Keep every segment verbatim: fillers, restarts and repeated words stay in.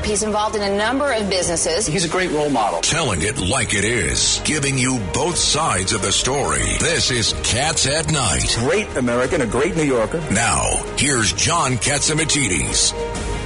Group. He's involved in a number of businesses. He's a great role model. Telling it like it is. Giving you both sides of the story. This is Cats at Night. Great American, a great New Yorker. Now, here's John Catsimatidis.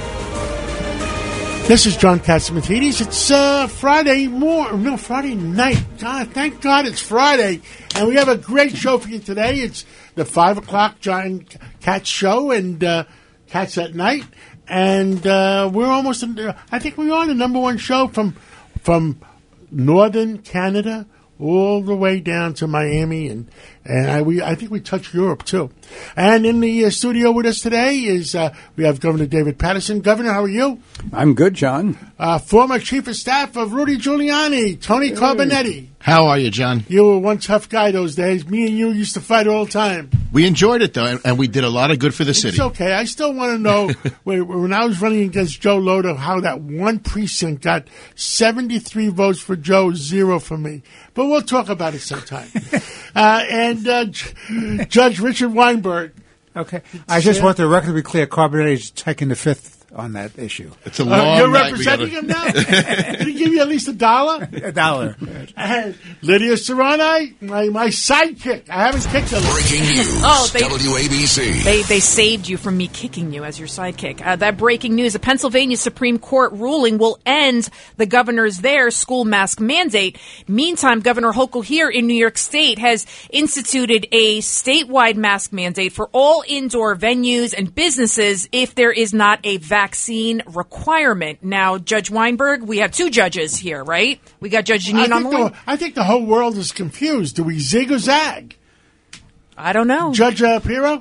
This is John Catsimatidis. It's uh, Friday morning, no, Friday night. God, thank God it's Friday. And we have a great show for you today. It's the five o'clock John Cats show and uh, Cats at Night. And uh, we're almost, in, I think we're on the number one show from from northern Canada all the way down to Miami, and and I we I think we touched Europe too. And in the uh, studio with us today is uh, we have Governor David Paterson. Governor, how are you? I'm good, John. Uh, former Chief of Staff of Rudy Giuliani, Tony hey. Carbonetti. How are you, John? You were one tough guy those days. Me and you used to fight all the time. We enjoyed it, though, and, and we did a lot of good for the city. It's okay. I still want to know, when, when I was running against Joe Loda, how that one precinct got seventy-three votes for Joe, zero for me. But we'll talk about it sometime. uh, and uh, J- Judge Richard Weinberg. Okay. I just yeah. want the record to be clear. Carbonetti is taking the fifth on that issue. It's a long uh, You're night. representing him now? Did he give you at least a dollar? A dollar. And Lydia Serrani, my, my sidekick. I haven't kicked her. Breaking news. Oh, they, W A B C. They, they saved you from me kicking you as your sidekick. Uh, that breaking news, a Pennsylvania Supreme Court ruling will end the governor's there school mask mandate. Meantime, Governor Hochul here in New York State has instituted a statewide mask mandate for all indoor venues and businesses if there is not a vaccine requirement. Now, Judge Weinberg, we have two judges here, right? We got Judge Janine on the line. I think the whole world is confused. Do we zig or zag? I don't know. Judge uh, Pirro?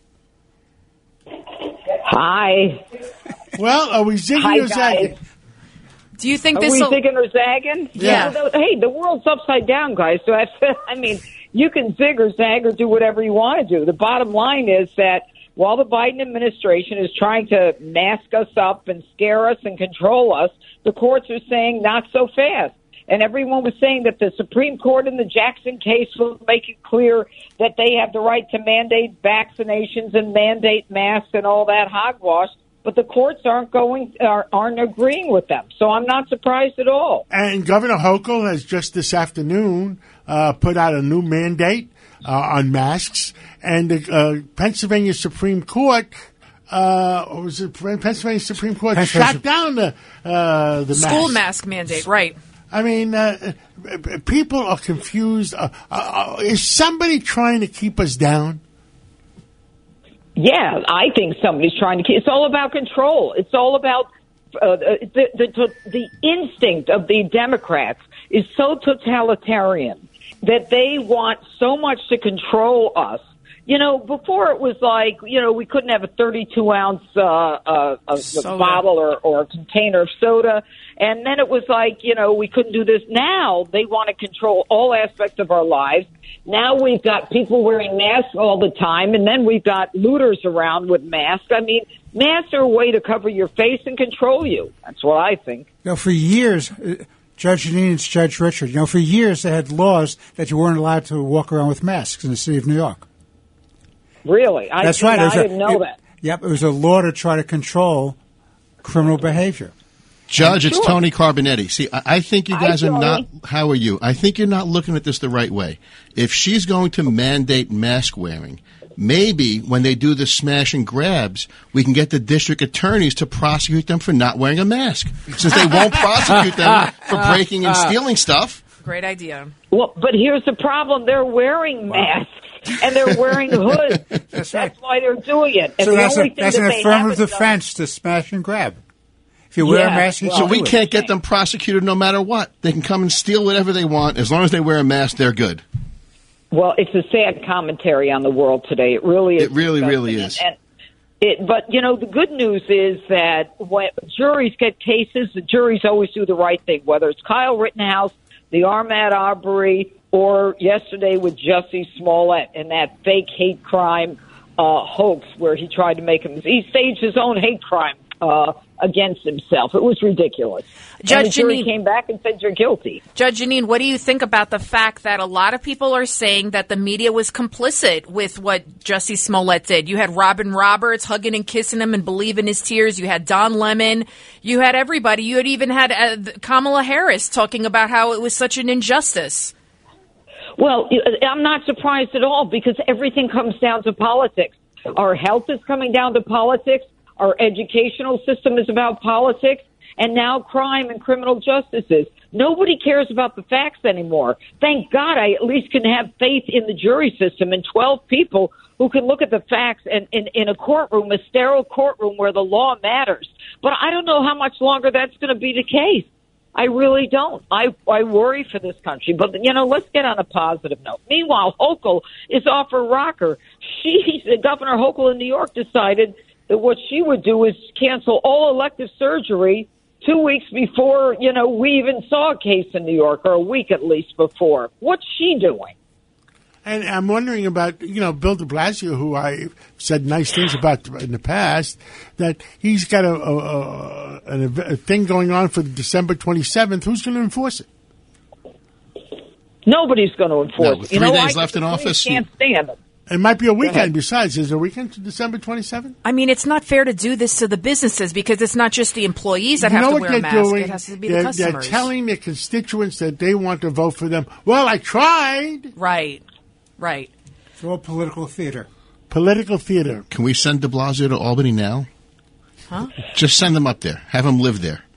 Hi. Well, are we zigging Hi, or zagging? guys. Do you think Are this we will... zigging or zagging? Yeah. yeah. Hey, the world's upside down, guys. So I, I mean, you can zig or zag or do whatever you want to do. The bottom line is that while the Biden administration is trying to mask us up and scare us and control us, the courts are saying not so fast. And everyone was saying that the Supreme Court in the Jackson case will make it clear that they have the right to mandate vaccinations and mandate masks and all that hogwash. But the courts aren't going, are, aren't agreeing with them. So I'm not surprised at all. And Governor Hochul has just this afternoon uh, put out a new mandate uh, on masks. And the uh, Pennsylvania Supreme Court, uh, or was it Pennsylvania Supreme Court, Pennsylvania. shot down the uh, the School mask. mask mandate, right. I mean, uh, people are confused. Uh, uh, is somebody trying to keep us down? Yeah, I think somebody's trying to keep. It's all about control. It's all about uh, the, the the instinct of the Democrats is so totalitarian that they want so much to control us. You know, before it was like, you know, we couldn't have a thirty-two ounce uh, uh, a, a bottle or, or a container of soda. And then it was like, you know, we couldn't do this. Now they want to control all aspects of our lives. Now we've got people wearing masks all the time. And then we've got looters around with masks. I mean, masks are a way to cover your face and control you. That's what I think. You know, for years, uh, Judge Janine and Judge Richard, you know, for years they had laws that you weren't allowed to walk around with masks in the city of New York. Really? I, That's right. I a, didn't know it, that. Yep, it was a law to try to control criminal behavior. Judge, it's sure. Tony Carbonetti. See, I, I think you guys Hi, are not... Tony. How are you? I think you're not looking at this the right way. If she's going to mandate mask wearing, maybe when they do the smash and grabs, we can get the district attorneys to prosecute them for not wearing a mask, since they won't prosecute them for breaking and stealing stuff. Great idea. Well, but here's the problem. They're wearing masks. And they're wearing hoods. That's, right. That's why they're doing it. And so the that's, only a, thing that's that an they affirmative haven't defense done, to smash and grab. If you wear yeah, a mask, you well, So can we do it. can't get them prosecuted no matter what. They can come and steal whatever they want. As long as they wear a mask, they're good. Well, it's a sad commentary on the world today. It really is. It really, disgusting. really is. And, and it, but, you know, the good news is that when juries get cases, the juries always do the right thing, whether it's Kyle Rittenhouse, the Ahmaud Arbery, or yesterday with Jussie Smollett and that fake hate crime uh, hoax where he tried to make him, he staged his own hate crime uh, against himself. It was ridiculous. Judge and the jury Janine, came back and said, you're guilty. Judge Janine, what do you think about the fact that a lot of people are saying that the media was complicit with what Jussie Smollett did? You had Robin Roberts hugging and kissing him and believing his tears. You had Don Lemon. You had everybody. You had even had uh, Kamala Harris talking about how it was such an injustice. Well, I'm not surprised at all because everything comes down to politics. Our health is coming down to politics. Our educational system is about politics. And now crime and criminal justice is. Nobody cares about the facts anymore. Thank God I at least can have faith in the jury system and twelve people who can look at the facts and in, in a courtroom, a sterile courtroom where the law matters. But I don't know how much longer that's going to be the case. I really don't. I, I worry for this country. But, you know, let's get on a positive note. Meanwhile, Hochul is off her rocker. She, Governor Hochul in New York decided that what she would do is cancel all elective surgery two weeks before, you know, we even saw a case in New York, or a week at least before. What's she doing? And I'm wondering about, you know, Bill de Blasio, who I said nice things about in the past, that he's got a, a, a, a thing going on for December twenty-seventh. Who's going to enforce it? Nobody's going to enforce No, it. three You know, days I left in office. can't stand it. It might be a weekend besides. Is there a weekend to December twenty-seventh? I mean, it's not fair to do this to the businesses because it's not just the employees that you have know to what wear they're a mask. doing? It has to be they're, the customers. They're telling their constituents that they want to vote for them. Well, I tried. Right, right. It's all political theater. Political theater. Can we send de Blasio to Albany now? Huh? Just send him up there. Have him live there.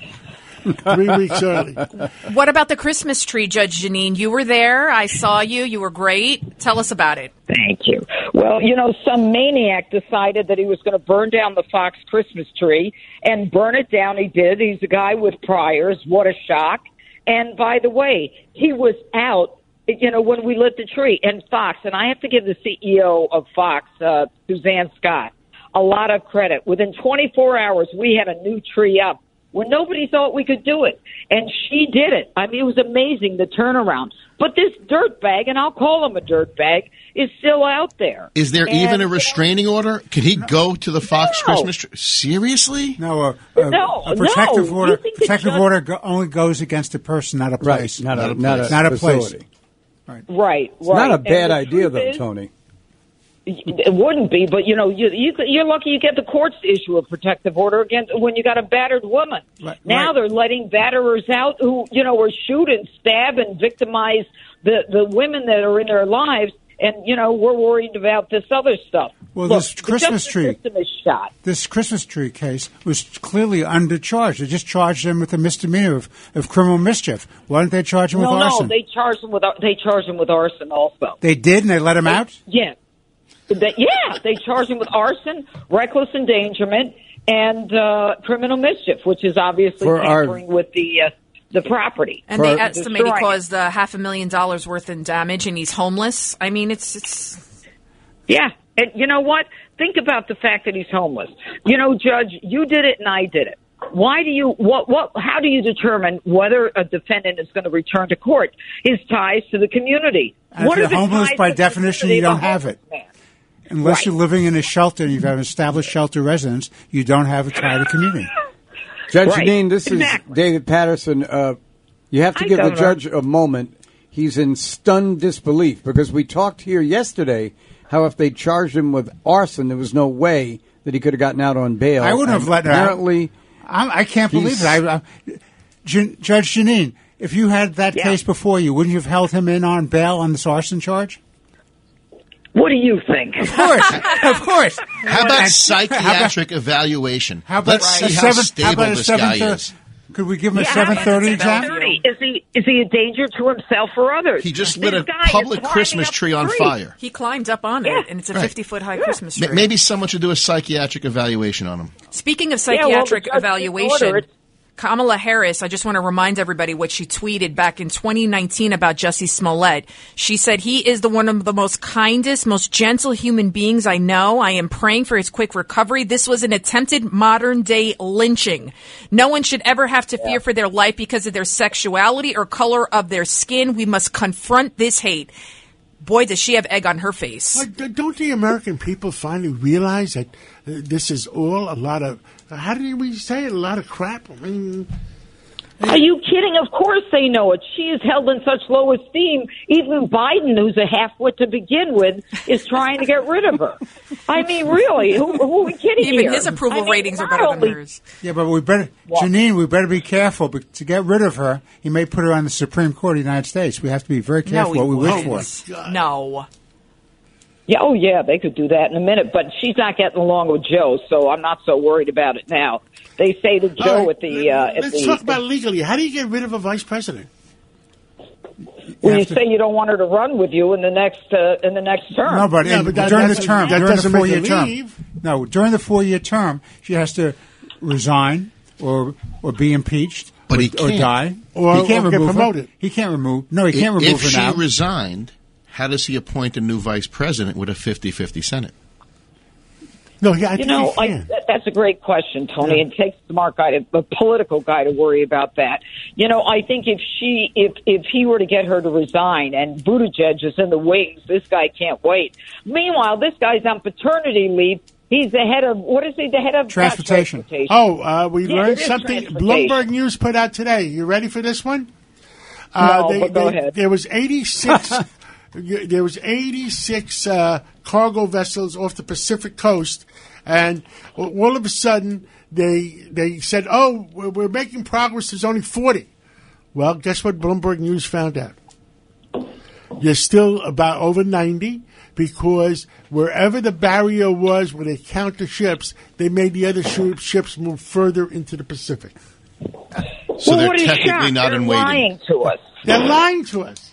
Three weeks early. What about the Christmas tree, Judge Janine? You were there. I saw you. You were great. Tell us about it. Thank you. Well, you know, some maniac decided that he was going to burn down the Fox Christmas tree and burn it down. He did. He's a guy with priors. What a shock. And by the way, he was out, you know, when we lit the tree. And Fox, and I have to give the C E O of Fox, uh, Suzanne Scott, a lot of credit. Within twenty-four hours, we had a new tree up when nobody thought we could do it. And she did it. I mean, it was amazing, the turnaround. But this dirtbag, and I'll call him a dirtbag, is still out there. Is there and, even a restraining order? Can he go to the Fox No. Christmas tree? Seriously? No, a, a, No, a protective no. order. You think the Protective judge- order go, only goes against a person, not a place. Right, not, Not a, a not place. a, Not a place. facility. Right, right. It's not a And bad the idea, truth though, is- Tony. It wouldn't be, but you know, you, you you're lucky you get the courts to issue a protective order against when you got a battered woman. Right, now right. they're letting batterers out who you know, or shoot and stab and victimize the the women that are in their lives. And you know, we're worried about this other stuff. Well, Look, this the Christmas justice tree- system is shot. This Christmas tree case was clearly undercharged. They just charged him with a misdemeanor of, of criminal mischief. Why didn't they charge him No, with no, arson? they charged him with ar- they charged him with arson also. They did, and they let him out? Yeah. They, yeah, they charged him with arson, reckless endangerment, and uh, criminal mischief, which is obviously For our- tampering with the uh, the property. And they For- estimate he Destroying it. caused uh, half a million dollars worth in damage, and he's homeless. I mean, it's it's. Yeah, and you know what? Think about the fact that he's homeless. You know, Judge, you did it and I did it. Why do you what what how do you determine whether a defendant is going to return to court? His ties to the community. And What if are you're the homeless, ties by to the definition, community you of don't a have it. homeless man? Unless Right. you're living in a shelter and you have an established shelter residence, you don't have a tie to community. Judge Right. Janine, this Exactly. is David Patterson. Uh, you have to Hi, give Governor. the judge a moment. He's in stunned disbelief because we talked here yesterday how if they charged him with arson, there was no way that he could have gotten out on bail. I wouldn't have And let him out. Apparently, I'm, I can't believe He's- it. I, I, Jan- Judge Janine, if you had that Yeah. case before you, wouldn't you have held him in on bail on this arson charge? What do you think? Of course, of course. How about And- psychiatric evaluation? How about Let's a see how seven- how stable about a this seven guy thir- is. Could we give him a Yeah, seven thirty it's about exam? you. Is he is he a danger to himself or others? He just This lit a guy is public climbing Christmas up tree the on tree. fire. He climbed up on Yeah. it, and it's a Right. fifty-foot high Christmas Ma- tree. Maybe someone should do a psychiatric evaluation on him. Speaking of Yeah, well, the psychiatric judge didn't evaluation, order it. Kamala Harris, I just want to remind everybody what she tweeted back in twenty nineteen about Jussie Smollett. She said, he is the one of the most kindest, most gentle human beings I know. I am praying for his quick recovery. This was an attempted modern day lynching. No one should ever have to fear for their life because of their sexuality or color of their skin. We must confront this hate. Boy, does she have egg on her face. But d- don't the American people finally realize that uh, this is all a lot of How do we say it? A lot of crap. I mean, are you kidding? Of course they know it. She is held in such low esteem. Even Biden, who's a half-wit to begin with, is trying to get rid of her. I mean, really, who, who are we kidding Even here? his approval I mean, ratings are not better only- than hers. Yeah, but we better, What? Janine, we better be careful. But to get rid of her, he may put her on the Supreme Court of the United States. We have to be very careful No, what we he wish won't. for. No. Yeah, oh yeah, they could do that in a minute, but she's not getting along with Joe, so I'm not so worried about it now. They say to Joe all right, at the uh, at let's the talk about legally. How do you get rid of a vice president? when you have to- say you don't want her to run with you in the next uh, in the next term. No, but, Yeah, in, but that during the doesn't- term, that during the doesn't make four-year her term. leave. No, during the four-year term, she has to resign or or be impeached, But or, he or can't. die. Or- he can't or get remove her. promoted. He can't remove. No, he can't remove If her she now. resigned, how does he appoint a new vice president with a fifty-fifty Senate? No, yeah, I You think know, he I, can. that, that's a great question, Tony. It takes a smart guy, to, a political guy, to worry about that. You know, I think if she, if if he were to get her to resign, and Buttigieg is in the wings, this guy can't wait. Meanwhile, this guy's on paternity leave. He's the head of what is he? The head of not Transportation. transportation. Oh, uh, we Yeah, learned it is something. transportation. Bloomberg News put out today. You ready for this one? Uh, No, but go ahead. There was eighty-six. There was eighty-six uh, cargo vessels off the Pacific coast, and all of a sudden they they said, "Oh, we're, we're making progress. There's only forty." Well, guess what? Bloomberg News found out. There's still about over ninety because wherever the barrier was, where they count the ships, they made the other sh- ships move further into the Pacific. So well, they're what a technically shock. not They're in waiting. lying to us. They're lying to us.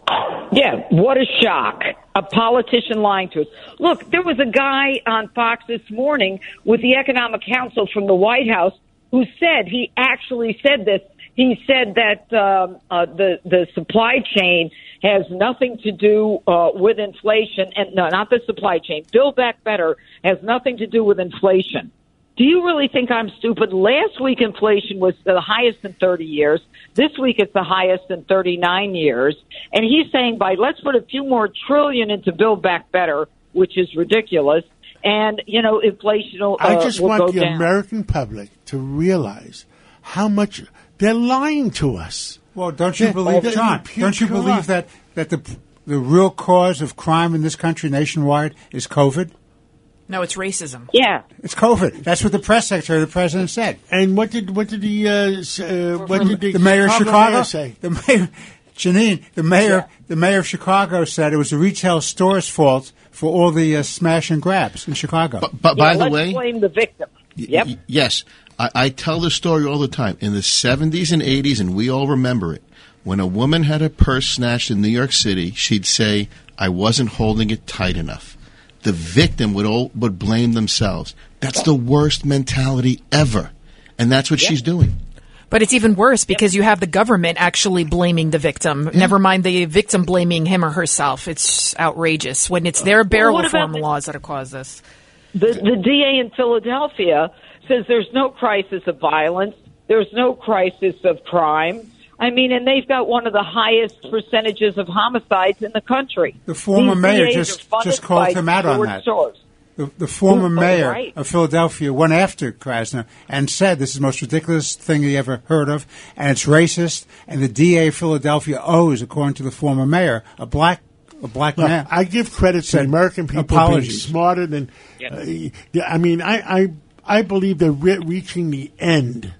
Yeah, what a shock. A politician lying to us. Look, there was a guy on Fox this morning with the Economic Council from the White House who said, he actually said this, he said that um, uh, the, the supply chain has nothing to do uh, with inflation, and no, not the supply chain. Build Back Better has nothing to do with inflation. Do you really think I'm stupid? Last week, inflation was the highest in thirty years. This week, it's the highest in thirty-nine years. And he's saying, by let's put a few more trillion into Build Back Better, which is ridiculous, and, you know, inflation will, uh, I just will want go the down. American public to realize how much they're lying to us. Well, don't you Yeah, believe, they're John? pure Don't you corrupt. believe that that the the real cause of crime in this country nationwide is COVID? No, it's racism. Yeah. It's COVID. That's what the press secretary of the president said. And what did what did the uh, s- uh, what did the, The mayor of Chicago mayor say? The mayor, Janine, the mayor, the mayor of Chicago said it was the retail store's fault for all the uh, smash and grabs in Chicago. But, but Yeah, by the let's way, blame the victim. Y- Yep. y- yes, I, I tell this story all the time. In the seventies and eighties, and we all remember it, when a woman had her purse snatched in New York City, she'd say, "I wasn't holding it tight enough." The victim would all, would blame themselves. That's the worst mentality ever, and that's what she's doing. But it's even worse because you have the government actually blaming the victim. Never mind the victim blaming him or herself. It's outrageous when it's their bail Well, what about reform the- laws that have caused this. The, the D A in Philadelphia says there's no crisis of violence. There's no crisis of crime. I mean, and they've got one of the highest percentages of homicides in the country. The former These mayor D As just- are funded just called by him out on George that. Soros. The, the former Oh, mayor right. of Philadelphia went after Krasner and said this is the most ridiculous thing he ever heard of, and it's racist. And the D A of Philadelphia owes, according to the former mayor, a black a black Look, man. I give credit to said American people apologies. being smarter than. Uh, yeah, I mean, I I, I believe they're re- reaching the end.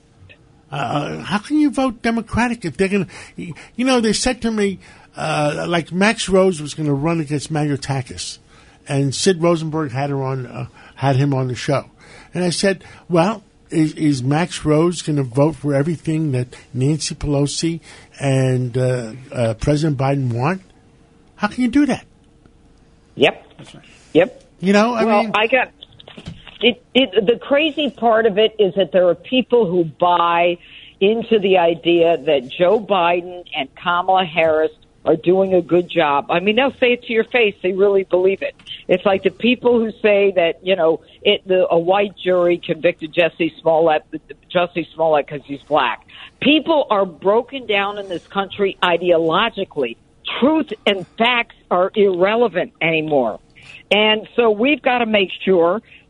Uh, how can you vote Democratic if they're going to? You know, they said to me, uh, like Max Rose was going to run against Mayortakis, and Sid Rosenberg had her on, uh, had him on the show, and I said, well. Is, is Max Rose going to vote for everything that Nancy Pelosi and uh, uh, President Biden want? How can you do that? Yep. Yep. You know, I well, mean, I got it, it. The crazy part of it is that there are people who buy into the idea that Joe Biden and Kamala Harris are doing a good job. I mean, they'll say it to your face. They really believe it. It's like the people who say that, you know, it, the, a white jury convicted Jesse Smollett, Jesse Smollett because he's black. People are broken down in this country ideologically. Truth and facts are irrelevant anymore. And so we've got to make sure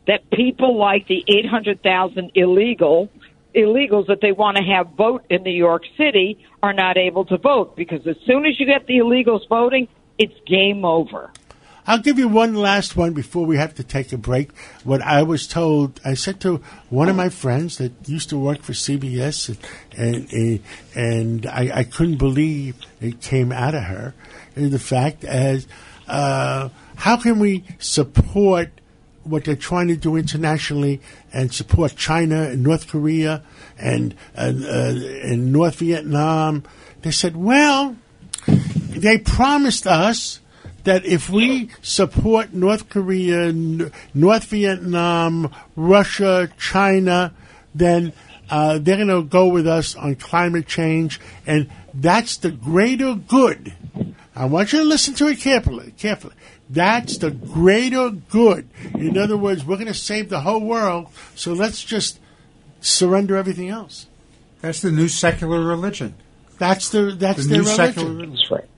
that people like the eight hundred thousand illegal illegals that they want to have vote in New York City are not able to vote, because as soon as you get the illegals voting, it's game over. I'll give you one last one before we have to take a break. What I was told, I said to one of my friends that used to work for C B S, and and, and I, I couldn't believe it came out of her, is the fact as uh, how can we support what they're trying to do internationally and support China and North Korea and uh, uh, and North Vietnam? They said, well, they promised us that if we support North Korea, N- North Vietnam, Russia, China, then uh, they're going to go with us on climate change, and that's the greater good. I want you to listen to it carefully. Carefully. That's the greater good. In other words, we're going to save the whole world, so let's just surrender everything else. That's the new secular religion. That's the that's the their new religion. secular religion. That's right.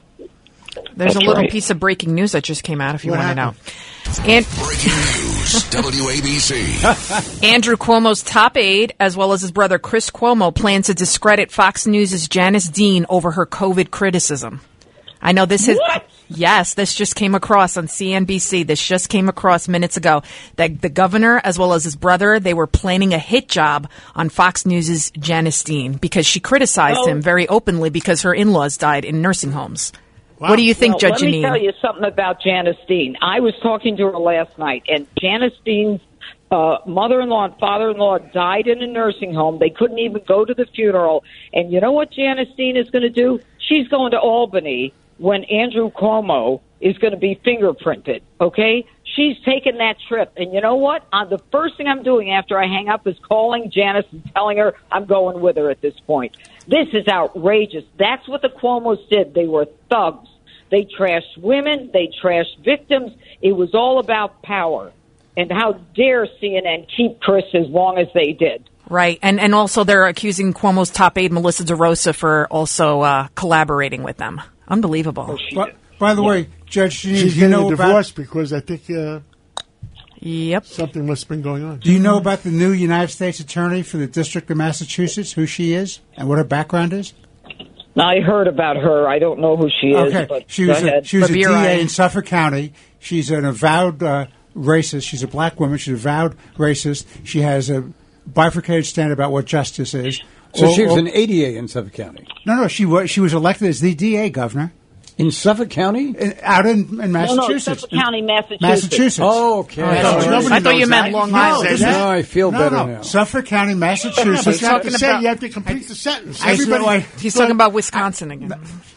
There's That's a little right. piece of breaking news that just came out if you What want to know. happened? And Breaking news, W A B C. Andrew Cuomo's top aide, as well as his brother Chris Cuomo, plan to discredit Fox News' Janice Dean over her COVID criticism. I know this is... What? Yes, this just came across on C N B C. This just came across minutes ago. That the governor, as well as his brother, they were planning a hit job on Fox News' Janice Dean because she criticized Oh. him very openly because her in-laws died in nursing homes. Wow. What do you think, Well, Judge let me Janine? tell you something about Janice Dean. I was talking to her last night, and Janice Dean's uh, mother-in-law and father-in-law died in a nursing home. They couldn't even go to the funeral. And you know what Janice Dean is going to do? She's going to Albany when Andrew Cuomo is going to be fingerprinted, okay? She's taking that trip. And you know what? Uh, the first thing I'm doing after I hang up is calling Janice and telling her I'm going with her at this point. This is outrageous. That's what the Cuomos did. They were thugs. They trashed women. They trashed victims. It was all about power. And how dare C N N keep Chris as long as they did. Right, and and also they're accusing Cuomo's top aide, Melissa DeRosa, for also uh, collaborating with them. Unbelievable. By, by the way, Judge Janine, She's do you getting know a about divorce because I think uh, Yep. something must have been going on. do you know about the new United States Attorney for the District of Massachusetts, who she is and what her background is? I heard about her. I don't know who she is. Okay, But she go was a, ahead. she was a D Rivera. A in Suffolk County. She's an avowed uh, racist. She's a black woman. She's an avowed racist. She has a bifurcated stand about what justice is. So All- she was all- an A D A in Suffolk County. no, no. She was she was elected as the D A governor In Suffolk County? in, out in, in No, no, Massachusetts. Suffolk County, Massachusetts. Massachusetts. Oh, okay. Oh, All I thought- right. Nobody I thought you knows meant that. Long No, Island. say that. No, I feel no, better no. now. Suffolk County, But Massachusetts. you have to talking say about- you have to complete the sentence. I Everybody, said, He's talking about Wisconsin again.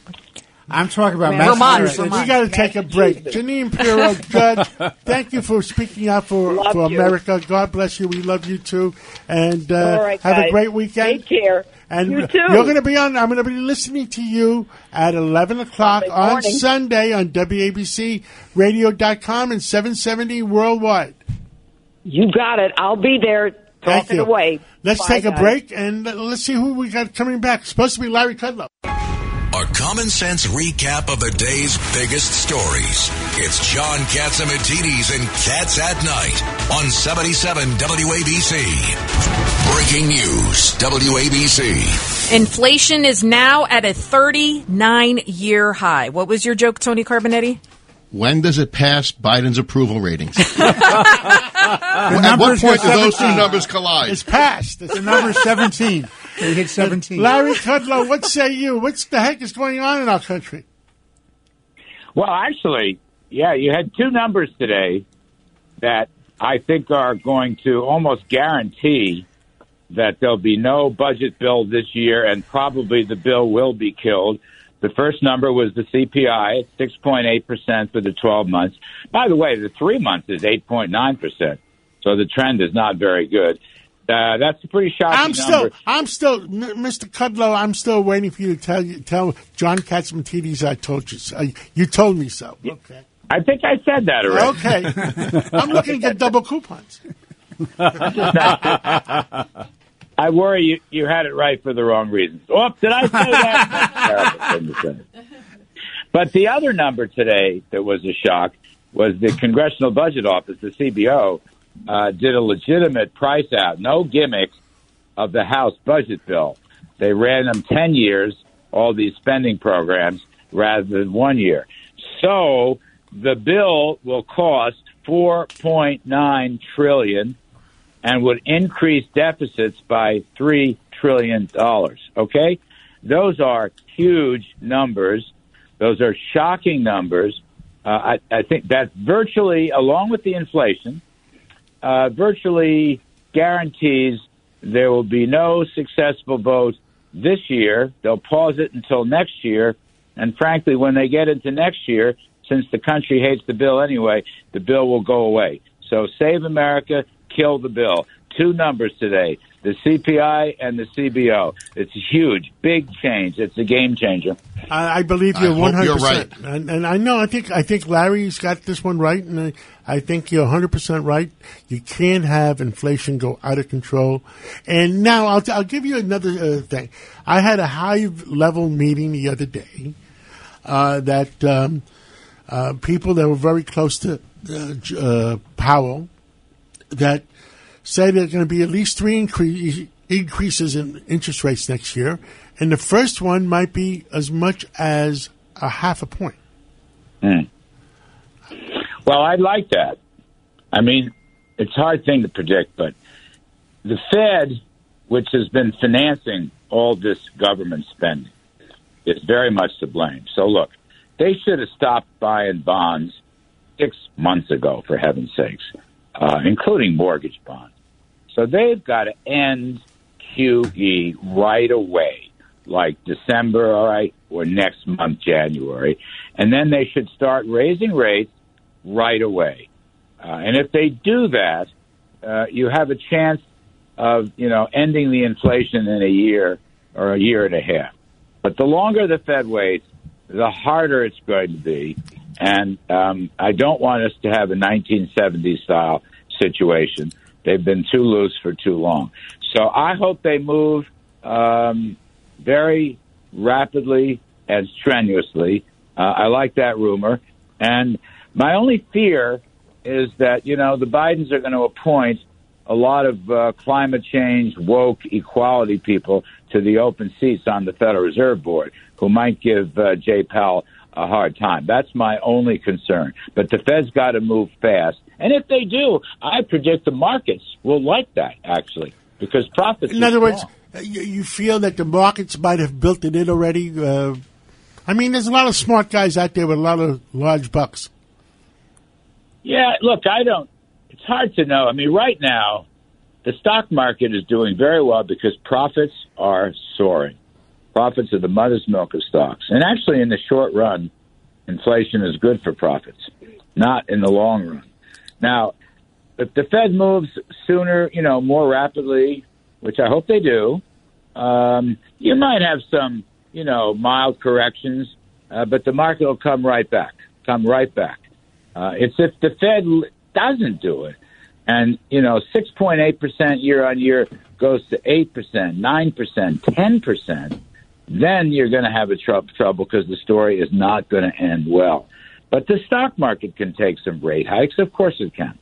I'm talking about Vermont, Massachusetts. Vermont. we got to take a break. Janine Pirro, Judge, thank you for speaking out for, Love for you. America. God bless you. We love you too. And uh, All right, have a guys. great weekend. Take care. And You too. you're going to be on. I'm going to be listening to you at eleven o'clock Sunday on morning. Sunday on W A B C radio dot com and seven seventy worldwide. You got it. I'll be there Thank talking you. away. Let's Bye, take a guys. break and uh, let's see who we got coming back. Supposed to be Larry Kudlow. A common sense recap of the day's biggest stories. It's John Katsimatidis and Cats at Night on seventy-seven W A B C. Breaking news, W A B C. Inflation is now at a thirty-nine year high. What was your joke, Tony Carbonetti? When does it pass Biden's approval ratings? The At what numbers point do are those two seventeen. numbers collide? It's passed. It's The number seventeen. They hit seventeen. Larry Kudlow, what say you? What's the heck is going on in our country? Well, actually, yeah, you had two numbers today that I think are going to almost guarantee that there'll be no budget bill this year, and probably the bill will be killed. The first number was the C P I, six point eight percent for the twelve months. By the way, the three months is eight point nine percent, so the trend is not very good. Uh, that's a pretty shocking I'm still, number. I'm still, M- Mister Kudlow. I'm still waiting for you to tell you, tell John Katsimatidis I told you so. Uh, you told me so. Okay. I think I said that already. Okay. I'm looking to get double coupons. I worry you, you had it right for the wrong reasons. Oh, did I say that? That's a terrible thing to say. But the other number today that was a shock was the Congressional Budget Office, the C B O, uh, did a legitimate price out, no gimmicks, of the House budget bill. They ran them ten years, all these spending programs, rather than one year. So the bill will cost four point nine trillion dollars and would increase deficits by three trillion dollars. Okay? Those are huge numbers. Those are shocking numbers. Uh, I, I think that virtually, along with the inflation, uh, virtually guarantees there will be no successful vote this year. They'll pause it until next year. And frankly, when they get into next year, since the country hates the bill anyway, the bill will go away. So Save America, kill the bill. Two numbers today, the C P I and the C B O. It's huge, big change. It's a game changer. I, I believe you're I one hope hundred you're percent. right. And, and I know, I think I think Larry's got this one right, and I, I think you're one hundred percent right. You can't have inflation go out of control. And now I'll, I'll give you another uh, thing. I had a high-level meeting the other day uh, that um, uh, people that were very close to uh, uh, Powell that say there are going to be at least three increase, increases in interest rates next year, and the first one might be as much as a half a point. Mm. Well, I like that. I mean, it's a hard thing to predict, but the Fed, which has been financing all this government spending, is very much to blame. So, look, they should have stopped buying bonds six months ago, for heaven's sakes, uh, including mortgage bonds. So they've got to end Q E right away, like December, all right, or next month, January. And then they should start raising rates right away. Uh, and if they do that, uh, you have a chance of, you know, ending the inflation in a year or a year and a half. But the longer the Fed waits, the harder it's going to be. And um, I don't want us to have a nineteen seventies style situation. They've been too loose for too long. So I hope they move um, very rapidly and strenuously. Uh, I like that rumor. And my only fear is that, you know, the Bidens are going to appoint a lot of uh, climate change, woke, equality people to the open seats on the Federal Reserve Board who might give uh, Jay Powell a hard time. That's my only concern. But the Fed's got to move fast. And if they do, I predict the markets will like that, actually, because profits In are other words, small. you, you feel that the markets might have built it in already? Uh, I mean, there's a lot of smart guys out there with a lot of large bucks. Yeah, look, I don't, it's hard to know. I mean, right now, the stock market is doing very well because profits are soaring. Profits are the mother's milk of stocks. And actually, in the short run, inflation is good for profits, not in the long run. Now, if the Fed moves sooner, you know, more rapidly, which I hope they do, um, you might have some, you know, mild corrections, uh, but the market will come right back, come right back. Uh, it's if the Fed doesn't do it, and, you know, six point eight percent year on year goes to eight percent, nine percent, ten percent, then you're going to have a tr- trouble because the story is not going to end well. But the stock market can take some rate hikes. Of course it can.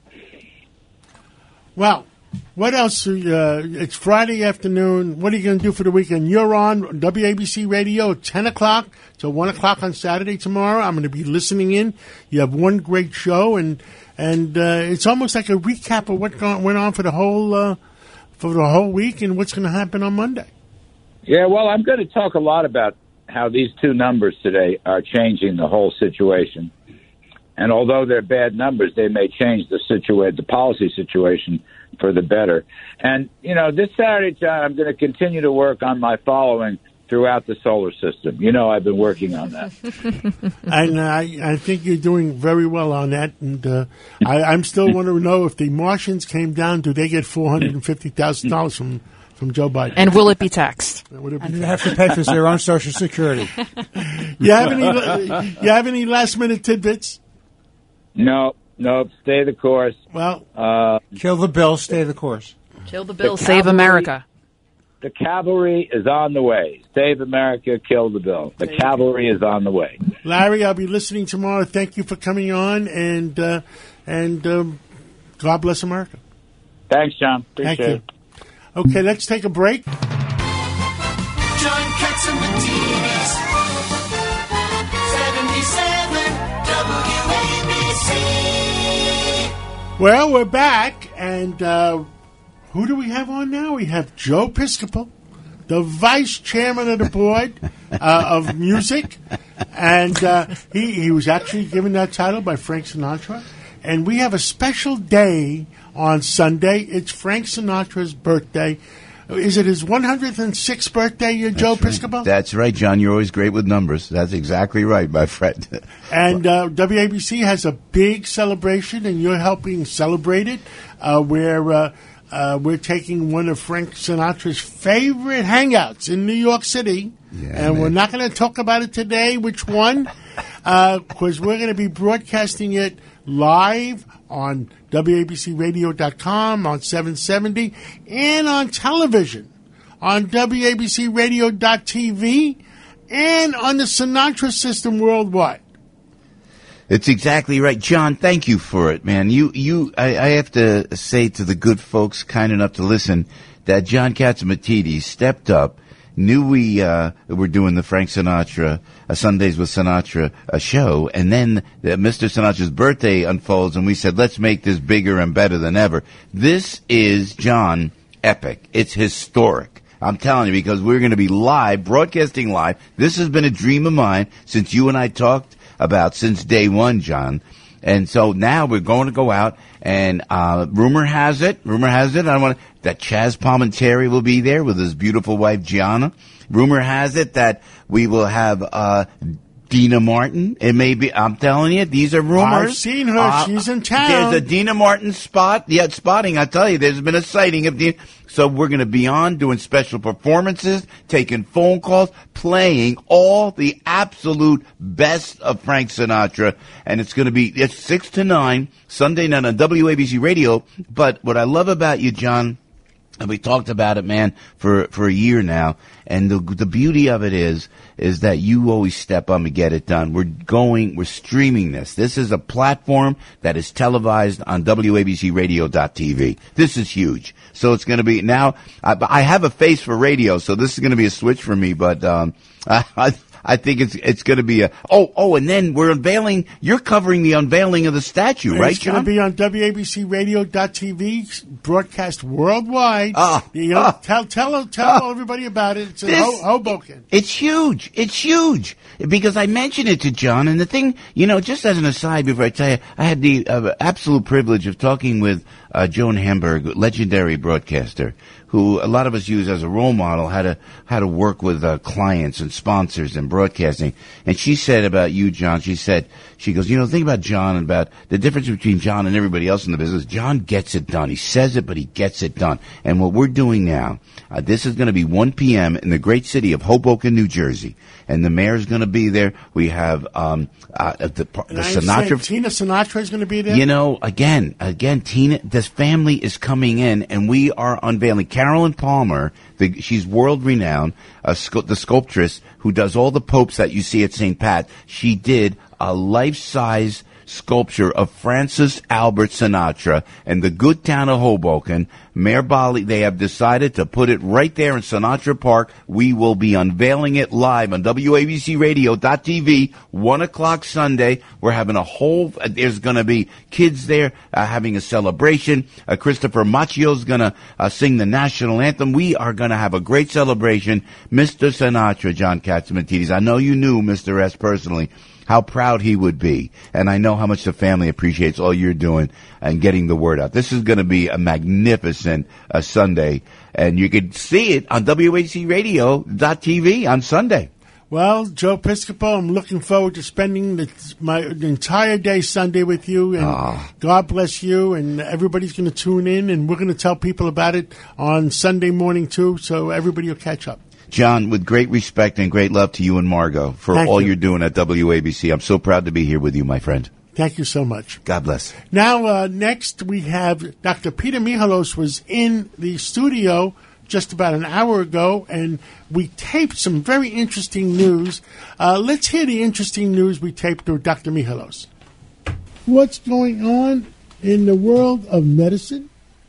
Well, what else? Uh, it's Friday afternoon. What are you going to do for the weekend? You're on W A B C Radio at ten o'clock till one o'clock on Saturday tomorrow. I'm going to be listening in. You have one great show, and and uh, it's almost like a recap of what go- went on for the whole uh, for the whole week and what's going to happen on Monday. Yeah, well, I'm going to talk a lot about how these two numbers today are changing the whole situation. And although they're bad numbers, they may change the situa- the policy situation for the better. And, you know, this Saturday, John, I'm going to continue to work on my following throughout the solar system. You know, I've been working on that. And I, I think you're doing very well on that. And uh, I, I'm still want to know if the Martians came down, do they get four hundred fifty thousand dollars from, from Joe Biden? And will it be taxed? Would it be And they have to pay for their own Social Security. you have any you have any last minute tidbits? No, no, stay the course. Well, uh, kill the bill, stay the course. Kill the bill, the save cavalry, America. The cavalry is on the way. Save America, kill the bill. The cavalry is on the way. Larry, I'll be listening tomorrow. Thank you for coming on, and uh, and um, God bless America. Thanks, John. Appreciate Thank you. it. Okay, let's take a break. John Catsimatidis, seventy-seven W A B C. Well, we're back, and uh, who do we have on now? We have Joe Piscopo, the vice chairman of the board uh, of music, and uh, he, he was actually given that title by Frank Sinatra. And we have a special day on Sunday. It's Frank Sinatra's birthday. Is it his one hundred sixth birthday, uh, Joe That's Piscopo? Right. That's right, John. You're always great with numbers. That's exactly right, my friend. And uh, W A B C has a big celebration, and you're helping celebrate it. Uh, where uh, uh, we're taking one of Frank Sinatra's favorite hangouts in New York City, Yeah, and man. we're not going to talk about it today. Which one? Because we're going to be broadcasting it live on W A B C radio dot com, on seven seventy, and on television on W A B C radio dot T V, and on the Sinatra system worldwide. It's exactly right, John. Thank you for it, man. You, you. I, I have to say to the good folks kind enough to listen that John Catsimatidis stepped up, knew we uh, were doing the Frank Sinatra uh, Sundays with Sinatra uh, show, and then uh, Mister Sinatra's birthday unfolds, and we said, let's make this bigger and better than ever. This is, John, epic. It's historic. I'm telling you, because we're going to be live, broadcasting live. This has been a dream of mine since you and I talked about since day one, John. And so now we're going to go out, and uh, rumor has it, rumor has it, I want that Chaz Palminteri will be there with his beautiful wife Gianna. Rumor has it that we will have uh, Dina Martin. It may be. I'm telling you, these are rumors. I've seen her. Uh, She's in town. There's a Dina Martin spot. Yeah, spotting. I tell you, there's been a sighting of Dina. So we're going to be on doing special performances, taking phone calls, playing all the absolute best of Frank Sinatra, and it's going to be it's six to nine Sunday night on W A B C Radio. But what I love about you, John, and we talked about it, man, for for a year now. And the the beauty of it is, is that you always step up and get it done. We're going, we're streaming this. This is a platform that is televised on W A B C radio dot T V. This is huge. So it's going to be now. I, I have a face for radio, so this is going to be a switch for me. But um, I, I I think it's it's going to be a oh oh, and then we're unveiling. You're covering the unveiling of the statue, And right, it's going to John? be on W A B C radio dot T V, broadcast worldwide. Ah, you know, ah, tell tell tell everybody about it. It's in This- Ho- Hoboken. It's huge. It's huge. Because I mentioned it to John, and the thing, you know, just as an aside before I tell you, I had the uh, absolute privilege of talking with uh, Joan Hamburg, legendary broadcaster, who a lot of us use as a role model, how to how to work with uh, clients and sponsors and broadcasting. And she said about you, John, she said, she goes, you know, think about John and about the difference between John and everybody else in the business. John gets it done. He says it, but he gets it done. And what we're doing now, uh, this is going to be one p.m. in the great city of Hoboken, New Jersey. And the mayor's going to be there. We have um, uh, the, the And I understand Sinatra. Tina Sinatra is going to be there. You know, again, again, Tina, this family is coming in, and we are unveiling. Carolyn Palmer, the, she's world renowned, uh, scu- the sculptress who does all the popes that you see at Saint Pat. She did a life-size sculpture of Francis Albert Sinatra in the good town of Hoboken. Mayor Bali, they have decided to put it right there in Sinatra Park. We will be unveiling it live on W A B C radio dot T V, one o'clock Sunday. We're having a whole, uh, there's going to be kids there uh, having a celebration. Uh, Christopher Macchio's going to uh, sing the national anthem. We are going to have a great celebration. Mister Sinatra, John Catsimatidis, I know you knew Mister S personally, how proud he would be. And I know how much the family appreciates all you're doing and getting the word out. This is going to be a magnificent uh, Sunday, and you can see it on W A B C radio dot T V on Sunday. Well, Joe Piscopo, I'm looking forward to spending the, my the entire day Sunday with you, and Ah. God bless you, and everybody's going to tune in, and we're going to tell people about it on Sunday morning, too, so everybody will catch up. John, with great respect and great love to you and Margot for Thank all you. you're doing at W A B C. I'm so proud to be here with you, my friend. Thank you so much. God bless. Now, uh, next we have Doctor Peter Michalos was in the studio just about an hour ago, and we taped some very interesting news. Uh, let's hear the interesting news we taped with Doctor Michalos. What's going on in the world of medicine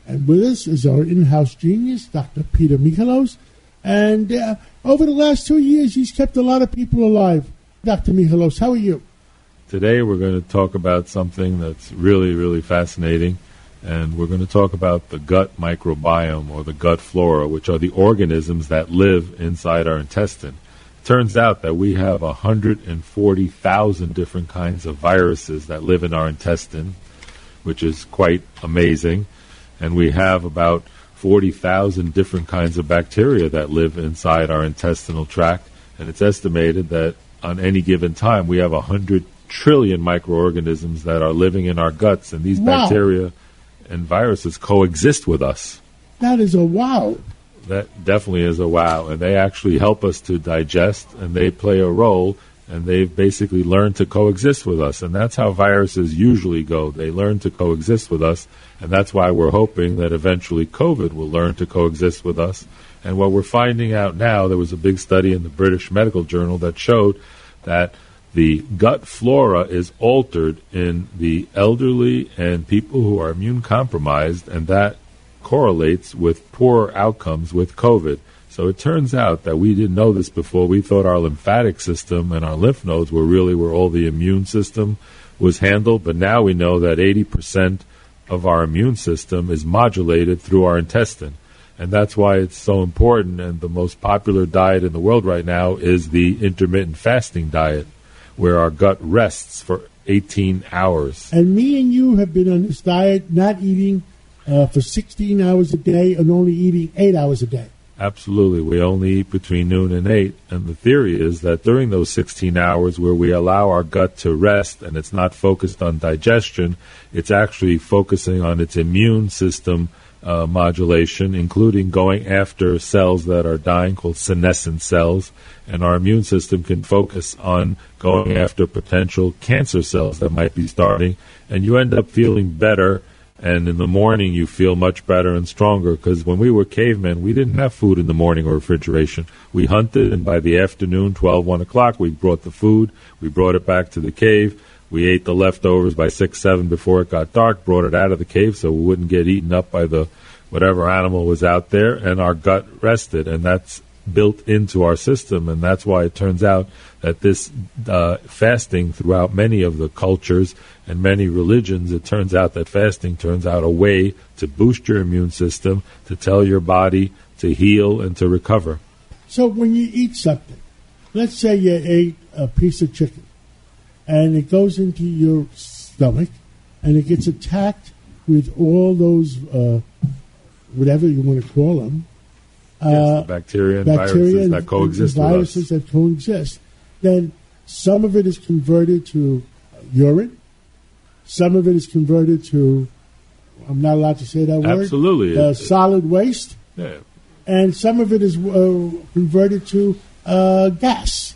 And with us is our in-house genius, Doctor Peter Michalos. And uh, over the last two years, he's kept a lot of people alive. Doctor Michalos, how are you? Today we're going to talk about something that's really, really fascinating. And we're going to talk about the gut microbiome or the gut flora, which are the organisms that live inside our intestine. Turns out that we have one hundred forty thousand different kinds of viruses that live in our intestine, which is quite amazing. And we have about forty thousand different kinds of bacteria that live inside our intestinal tract. And it's estimated that on any given time we have one hundred trillion microorganisms that are living in our guts. And these Wow. bacteria and viruses coexist with us. That is a wow. That definitely is a wow. And they actually help us to digest, and they play a role, and they've basically learned to coexist with us. And that's how viruses usually go. They learn to coexist with us, and that's why we're hoping that eventually COVID will learn to coexist with us. And what we're finding out now, there was a big study in the British Medical Journal that showed that the gut flora is altered in the elderly and people who are immune compromised, and that correlates with poor outcomes with COVID. So it turns out that we didn't know this before. We thought our lymphatic system and our lymph nodes were really where all the immune system was handled, but now we know that eighty percent of our immune system is modulated through our intestine. And that's why it's so important, and the most popular diet in the world right now is the intermittent fasting diet, where our gut rests for eighteen hours. And me and you have been on this diet, not eating uh, for sixteen hours a day and only eating eight hours a day. Absolutely. We only eat between noon and eight. And the theory is that during those sixteen hours where we allow our gut to rest and it's not focused on digestion, it's actually focusing on its immune system uh, modulation, including going after cells that are dying called senescent cells. And our immune system can focus on going after potential cancer cells that might be starting. And you end up feeling better. And in the morning, you feel much better and stronger, because when we were cavemen, we didn't have food in the morning or refrigeration. We hunted, and by the afternoon, twelve, one o'clock, we brought the food. We brought it back to the cave. We ate the leftovers by six, seven before it got dark, brought it out of the cave so we wouldn't get eaten up by the whatever animal was out there, and our gut rested. And that's built into our system, and that's why it turns out that this uh, fasting throughout many of the cultures and many religions, it turns out that fasting turns out a way to boost your immune system, to tell your body to heal and to recover. So when you eat something, let's say you ate a piece of chicken, and it goes into your stomach, and it gets attacked with all those, uh, whatever you want to call them, Yes, uh, the bacteria and bacteria viruses and, that coexist and with viruses us. that coexist. Then some of it is converted to urine. Some of it is converted to, I'm not allowed to say that word. Absolutely. Uh, It- solid waste. Yeah. And some of it is uh, converted to uh, gas.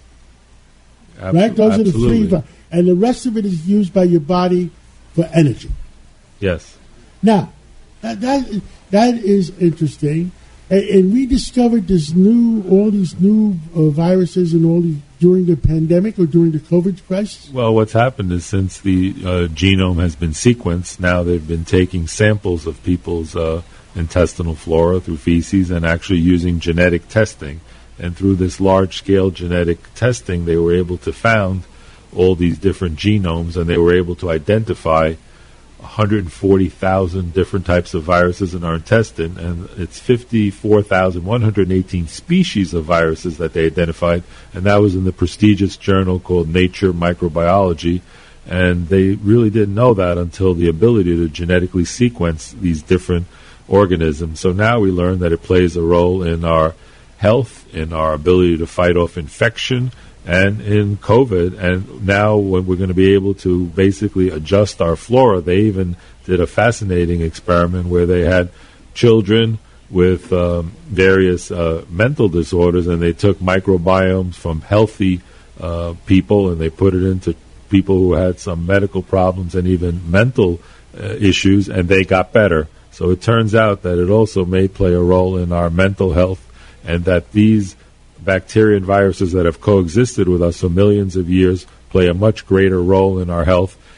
Abs- right? Those are the absolutely. three. vi- And the rest of it is used by your body for energy. Yes. Now, that that, that is interesting. And, and we discovered this new, all these new uh, viruses and all these during the pandemic or during the COVID crisis. Well, what's happened is since the uh, genome has been sequenced, now they've been taking samples of people's uh, intestinal flora through feces and actually using genetic testing. And through this large-scale genetic testing, they were able to found all these different genomes, and they were able to identify one hundred forty thousand different types of viruses in our intestine, and it's fifty-four thousand one hundred eighteen species of viruses that they identified, and that was in the prestigious journal called Nature Microbiology. And they really didn't know that until the ability to genetically sequence these different organisms. So now we learn that it plays a role in our health, in our ability to fight off infection, and in COVID. And now when we're going to be able to basically adjust our flora, they even did a fascinating experiment where they had children with um, various uh, mental disorders, and they took microbiomes from healthy uh, people and they put it into people who had some medical problems and even mental uh, issues, and they got better. So it turns out that it also may play a role in our mental health, and that these bacteria and viruses that have coexisted with us for millions of years play a much greater role in our health.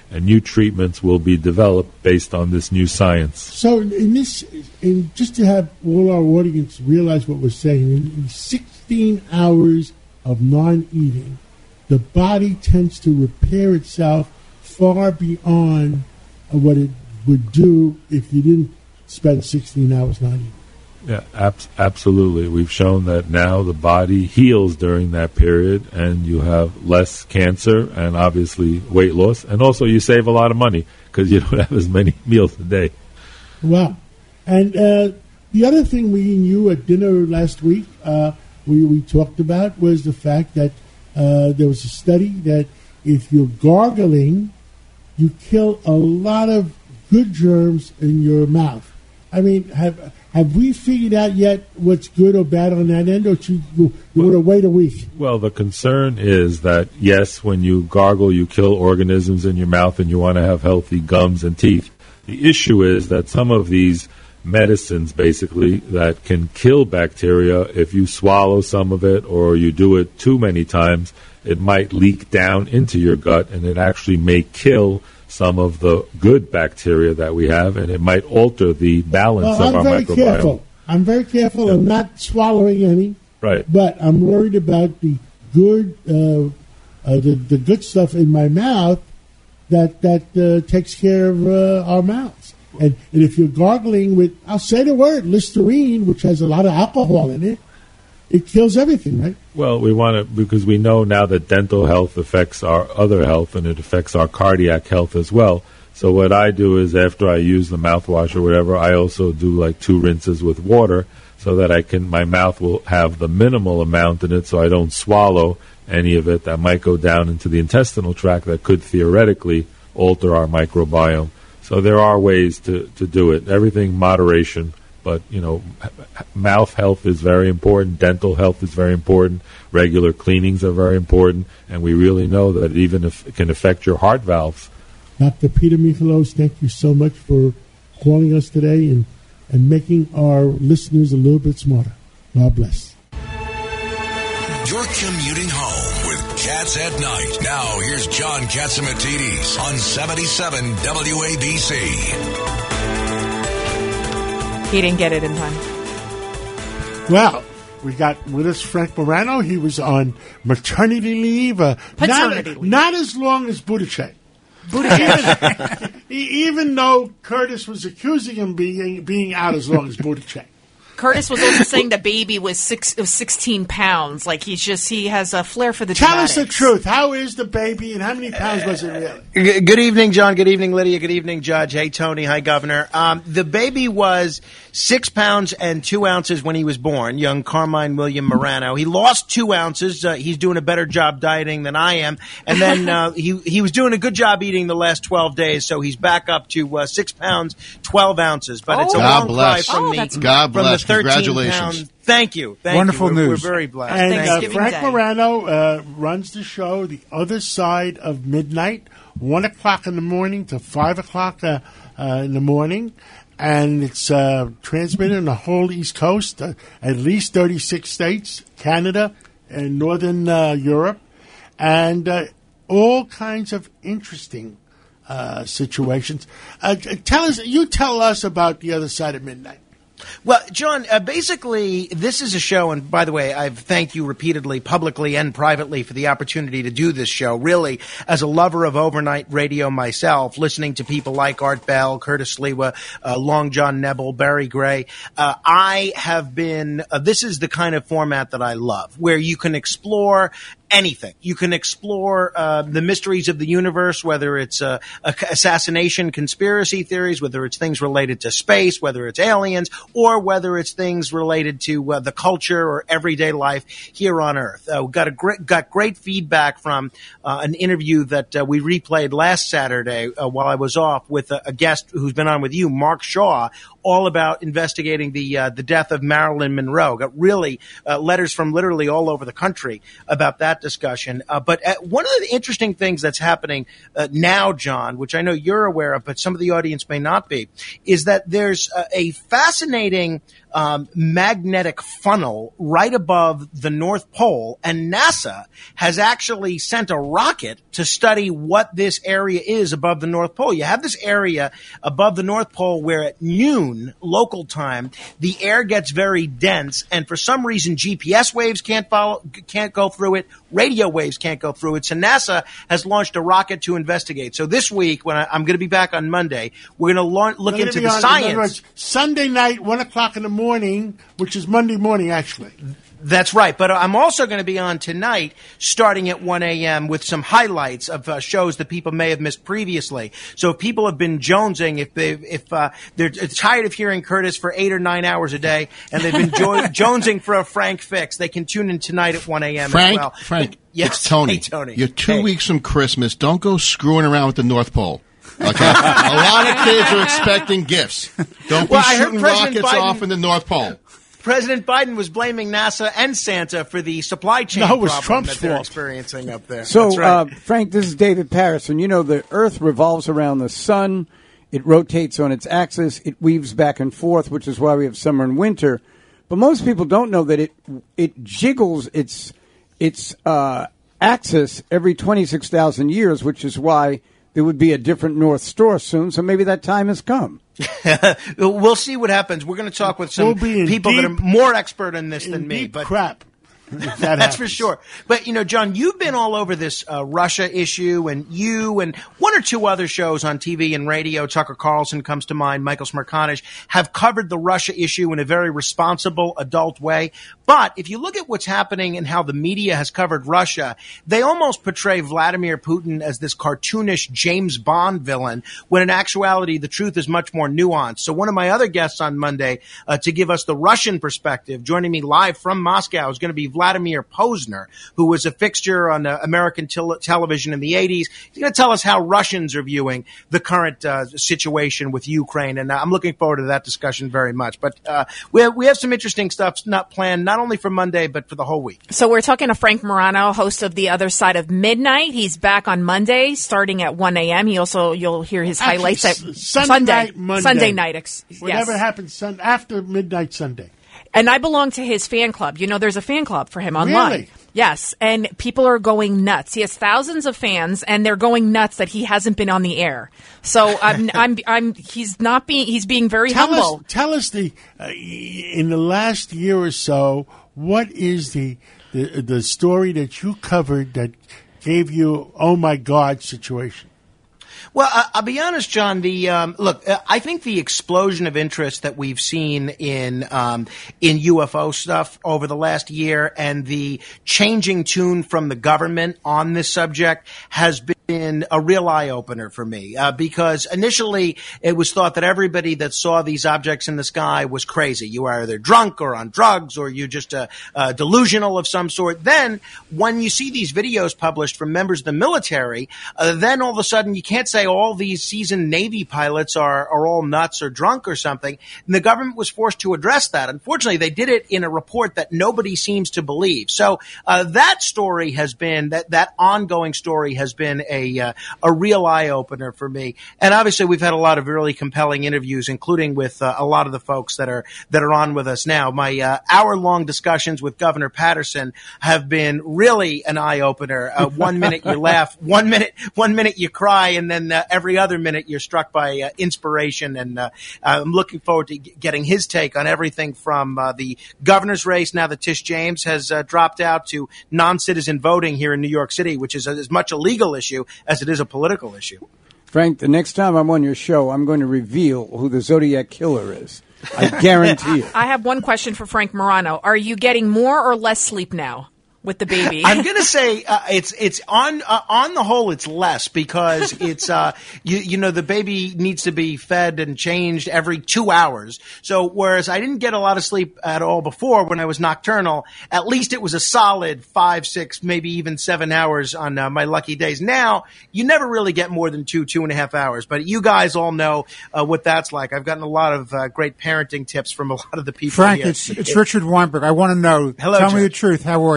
and new treatments will be developed based on this new science. So, in this, in just to have all our audience realize what we're saying, in, in sixteen hours of non-eating, the body tends to repair itself far beyond what it would do if you didn't spend sixteen hours not eating. Yeah, abs- absolutely. We've shown that now the body heals during that period, and you have less cancer and obviously weight loss, and also you save a lot of money because you don't have as many meals a day. Wow. And uh, the other thing we and you at dinner last week uh, we, we talked about was the fact that uh, there was a study that if you're gargling, you kill a lot of good germs in your mouth. I mean, have have we figured out yet what's good or bad on that end, or should you, you want to wait a week? Well, the concern is that, yes, when you gargle, you kill organisms in your mouth, and you want to have healthy gums and teeth. The issue is that some of these medicines, basically, that can kill bacteria, if you swallow some of it or you do it too many times, it might leak down into your gut, and it actually may kill some of the good bacteria that we have, and it might alter the balance well, of I'm our very microbiome. Careful. I'm very careful. Yeah. I'm not swallowing any. Right. But I'm worried about the good, uh, uh, the the good stuff in my mouth that that uh, takes care of uh, our mouths. And, and if you're gargling with, I'll say the word, Listerine, which has a lot of alcohol in it, it kills everything, right? Well, we want to, because we know now that dental health affects our other health, and it affects our cardiac health as well. So what I do is after I use the mouthwash or whatever, I also do like two rinses with water so that I can, my mouth will have the minimal amount in it so I don't swallow any of it that might go down into the intestinal tract that could theoretically alter our microbiome. So there are ways to, to do it. Everything moderation, but, you know, mouth health is very important. Dental health is very important. Regular cleanings are very important. And we really know that it even if it can affect your heart valves. Doctor Peter Michalos, thank you so much for calling us today and, and making our listeners a little bit smarter. God bless. You're commuting home with Cats at Night. Now, here's John Catsimatidis on seventy-seven W A B C. He didn't get it in time. Well, we got with us Frank Morano. He was on maternity leave. Uh, Paternity not, leave. Not as long as Buttigieg. Buttigieg. even, even though Curtis was accusing him being being out as long as Buttigieg. Curtis was also saying the baby was six, was sixteen pounds. Like he's just, he has a flair for the Tell dramatics. us the truth. How is the baby and how many pounds was it really? G- Good evening, John. Good evening, Lydia. Good evening, Judge. Hey, Tony. Hi, Governor. Um, the baby was six pounds and two ounces when he was born, young Carmine William Morano. He lost two ounces. Uh, he's doing a better job dieting than I am. And then uh, he he was doing a good job eating the last twelve days, so he's back up to uh, six pounds, twelve ounces. But it's a God long bless. cry from Oh, the, that's God from bless. the thirteen Congratulations. pound. Thank you. Thank Wonderful you. We're, news. We're very blessed. And uh, Thanksgiving Frank Day. Morano uh, runs the show The Other Side of Midnight, one o'clock in the morning to five o'clock uh, uh, in the morning. And it's uh, transmitted on the whole East Coast, uh, at least thirty-six states, Canada, and Northern uh, Europe. And uh, all kinds of interesting uh, situations. Uh, tell us, you tell us about The Other Side of Midnight. Well, John, uh, basically, this is a show, and by the way, I've thanked you repeatedly, publicly and privately, for the opportunity to do this show. Really, as a lover of overnight radio myself, listening to people like Art Bell, Curtis Lewa, uh, Long John Nebel, Barry Gray, uh, I have been, uh, this is the kind of format that I love, where you can explore anything. You can explore uh, the mysteries of the universe, whether it's uh, assassination conspiracy theories, whether it's things related to space, whether it's aliens, or whether it's things related to uh, the culture or everyday life here on Earth. Uh, we got a great, got great feedback from uh, an interview that uh, we replayed last Saturday uh, while I was off with a, a guest who's been on with you, Mark Shaw, all about investigating the uh, the death of Marilyn Monroe. Got really uh, letters from literally all over the country about that that discussion. Uh, but uh, one of the interesting things that's happening uh, now, John, which I know you're aware of, but some of the audience may not be, is that there's a, a fascinating um, magnetic funnel right above the North Pole, and NASA has actually sent a rocket to study what this area is above the North Pole. You have this area above the North Pole where at noon local time, the air gets very dense, and for some reason G P S waves can't follow, can't go through it, radio waves can't go through it. So NASA has launched a rocket to investigate. So this week, when I, I'm going to be back on Monday, we're going to lo- look into the on, science. In other words, Sunday night, one o'clock in the morning, which is Monday morning, actually. That's right. But I'm also going to be on tonight starting at one a.m. with some highlights of uh, shows that people may have missed previously. So if people have been jonesing, if they if uh, they're tired of hearing Curtis for eight or nine hours a day, and they've been jo- jonesing for a Frank fix, they can tune in tonight at one a.m. Frank, as well. Frank, But, yes, it's Tony. Hey, Tony. You're two Hey. weeks from Christmas. Don't go screwing around with the North Pole. Okay, a lot of kids are expecting gifts. Don't Well, be I heard shooting President rockets Biden- off in the North Pole. President Biden was blaming NASA and Santa for the supply chain No, it was problem Trump's that they're fault. experiencing up there. So, That's right. uh, Frank, this is David Paris, and you know the Earth revolves around the sun. It rotates on its axis. It weaves back and forth, which is why we have summer and winter. But most people don't know that it it jiggles its its uh, axis every twenty-six thousand years, which is why there would be a different North Star soon. So maybe that time has come. We'll see what happens. We're going to talk with some We'll be in people that are deep- more expert in this In than me. deep But crap. If that That's for happens. sure. But, you know, John, you've been all over this uh, Russia issue, and you and one or two other shows on T V and radio, Tucker Carlson comes to mind, Michael Smerconish, have covered the Russia issue in a very responsible, adult way. But if you look at what's happening and how the media has covered Russia, they almost portray Vladimir Putin as this cartoonish James Bond villain, when in actuality the truth is much more nuanced. So one of my other guests on Monday uh, to give us the Russian perspective, joining me live from Moscow, is going to be Vladimir Posner, who was a fixture on uh, American tel- television in the eighties. He's going to tell us how Russians are viewing the current uh, situation with Ukraine, and uh, I'm looking forward to that discussion very much. But uh, we have, we have some interesting stuff not planned, not only for Monday, but for the whole week. So we're talking to Frank Morano, host of The Other Side of Midnight. He's back on Monday, starting at one a.m. He also, you'll hear his Actually, highlights at s- Sunday Sunday. night, Monday. Sunday night, ex- Whatever yes. happens sun- after midnight Sunday. And I belong to his fan club. You know, there's a fan club for him online. Really? Yes, and people are going nuts. He has thousands of fans, and they're going nuts that he hasn't been on the air. So I'm, I'm, I'm. He's not being. He's being very Tell humble. us, tell us the uh, in the last year or so, what is the, the the story that you covered that gave you oh my God situation? Well, I- I'll be honest, John. The um, look, uh, I think the explosion of interest that we've seen in um, in U F O stuff over the last year, and the changing tune from the government on this subject, has been a real eye opener for me. Uh, because initially, it was thought that everybody that saw these objects in the sky was crazy. You are either drunk or on drugs, or you just uh, uh, delusional of some sort. Then, when you see these videos published from members of the military, uh, then all of a sudden you can't say all these seasoned Navy pilots are, are all nuts or drunk or something. And the government was forced to address that. Unfortunately, they did it in a report that nobody seems to believe. So uh, that story has been, that, that ongoing story has been a, uh, a real eye-opener for me. And obviously, we've had a lot of really compelling interviews, including with uh, a lot of the folks that are that are on with us now. My uh, hour-long discussions with Governor Patterson have been really an eye-opener. Uh, one minute you laugh, one minute one minute you cry, and then uh, every other minute you're struck by uh, inspiration. And uh, I'm looking forward to g- getting his take on everything from uh, the governor's race, now that Tish James has uh, dropped out, to non-citizen voting here in New York City, which is as much a legal issue as it is a political issue. Frank, the next time I'm on your show, I'm going to reveal who the Zodiac Killer is. I guarantee it. I have one question for Frank Morano. Are you getting more or less sleep now with the baby? I'm going to say uh, it's it's on uh, on the whole it's less, because it's uh you you know the baby needs to be fed and changed every two hours. So whereas I didn't get a lot of sleep at all before when I was nocturnal, at least it was a solid five, six, maybe even seven hours on uh, my lucky days. Now you never really get more than two, two and a half hours. But you guys all know uh, what that's like. I've gotten a lot of uh, great parenting tips from a lot of the people Frank, here. it's it's Richard Weinberg. I want to know. Hello, Tell John. me the truth. How are you?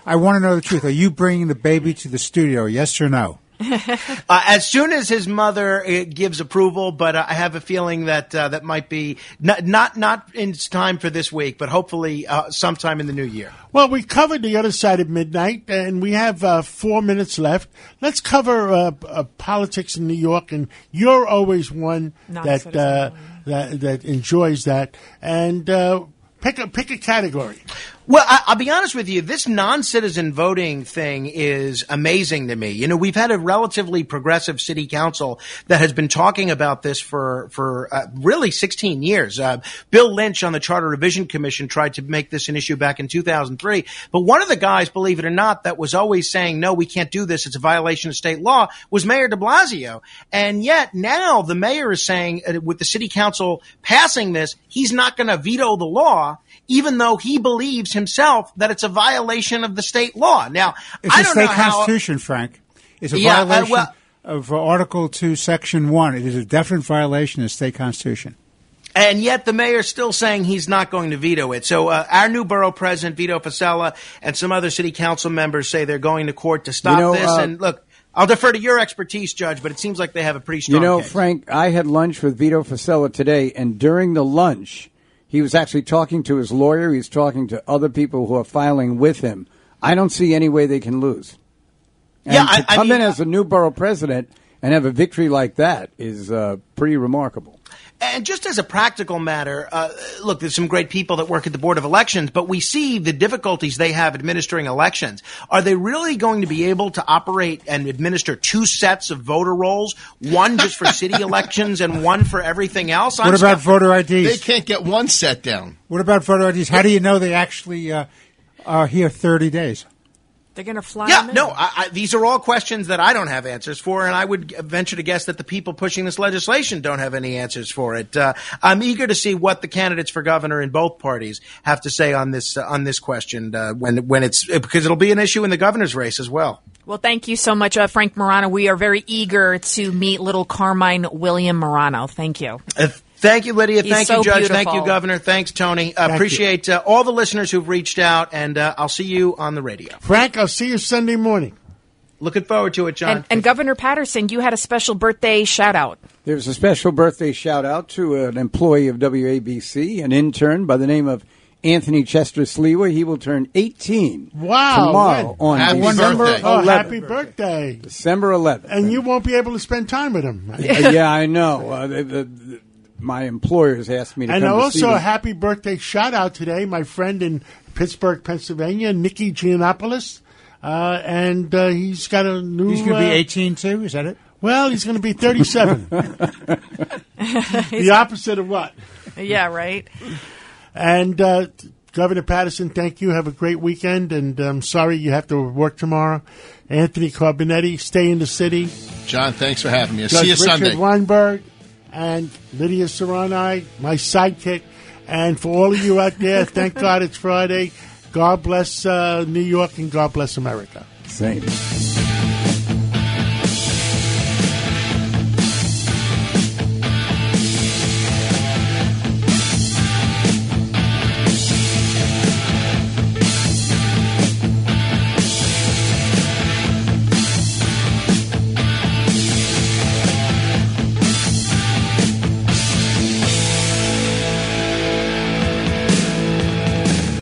I want to know the truth. Are you bringing the baby to the studio, yes or no? uh, as soon as his mother uh, gives approval, but uh, I have a feeling that uh, that might be not, not not in time for this week, but hopefully uh, sometime in the new year. Well, we covered the other side of midnight, and we have uh, four minutes left. Let's cover uh, uh, politics in New York, and you're always one that uh, that that enjoys that. And uh, pick a pick a category. Well, I, I'll be honest with you. This non-citizen voting thing is amazing to me. You know, we've had a relatively progressive city council that has been talking about this for for uh, really sixteen years. Uh, Bill Lynch on the Charter Revision Commission tried to make this an issue back in two thousand three. But one of the guys, believe it or not, that was always saying, no, we can't do this, it's a violation of state law, was Mayor de Blasio. And yet now the mayor is saying, uh, with the city council passing this, he's not going to veto the law, even though he believes himself that it's a violation of the state law. Now, it's I a don't state know how, constitution, Frank. It's a Yeah, uh, violation well- of Article two, Section one. It is a definite violation of the state constitution. and yet the mayor's still saying he's not going to veto it. So uh, our new borough president, Vito Fasella, and some other city council members say they're going to court to stop You know, this. uh, and look, I'll defer to your expertise, Judge, but it seems like they have a pretty strong You know, case. Frank, I had lunch with Vito Fasella today, and during the lunch, he was actually talking to his lawyer. He's talking to other people who are filing with him. I don't see any way they can lose. And Yeah, to I- I come mean, in as a new borough president and have a victory like that is uh, pretty remarkable. And just as a practical matter, uh, look, there's some great people that work at the Board of Elections, but we see the difficulties they have administering elections. Are they really going to be able to operate and administer two sets of voter rolls, one just for city elections and one for everything else? What about voter I Ds? They can't get one set down. What about voter I Ds? How do you know they actually uh, are here thirty days? They're going to fly Yeah, them in. no, I, I, these are all questions that I don't have answers for, and I would venture to guess that the people pushing this legislation don't have any answers for it. Uh, I'm eager to see what the candidates for governor in both parties have to say on this uh, on this question uh, when when it's because it'll be an issue in the governor's race as well. Well, thank you so much, uh, Frank Morano. We are very eager to meet little Carmine William Morano. Thank you. Uh, Thank you, Lydia. He's Thank so you, Judge. beautiful. Thank you, Governor. Thanks, Tony. Uh, Thank appreciate uh, all the listeners who've reached out, and uh, I'll see you on the radio. Frank, I'll see you Sunday morning. Looking forward to it, John. And, and Governor Patterson, you had a special birthday shout out. There's a special birthday shout out to an employee of W A B C, an intern by the name of Anthony Chester Slewa. He will turn eighteen Wow. tomorrow when? on Happy December birthday. Oh, eleventh. happy birthday. December eleventh. And you won't be able to spend time with him. Uh, yeah, I know. Uh, the, the, the, my employers asked me to And come to see also them. a happy birthday shout out today, my friend in Pittsburgh, Pennsylvania, Nikki Giannopoulos. Uh, and uh, he's got a new... He's going to be uh, eighteen too, is that it? Well, he's going to be thirty-seven. The opposite of what? Yeah, right. And uh, Governor Patterson, thank you. Have a great weekend. And I'm sorry you have to work tomorrow. Anthony Carbonetti, stay in the city. John, thanks for having me. I'll Judge see you Richard Sunday. Weinberg and Lydia Serrani, my sidekick. And for all of you out there, thank God it's Friday. God bless uh, New York and God bless America. Same.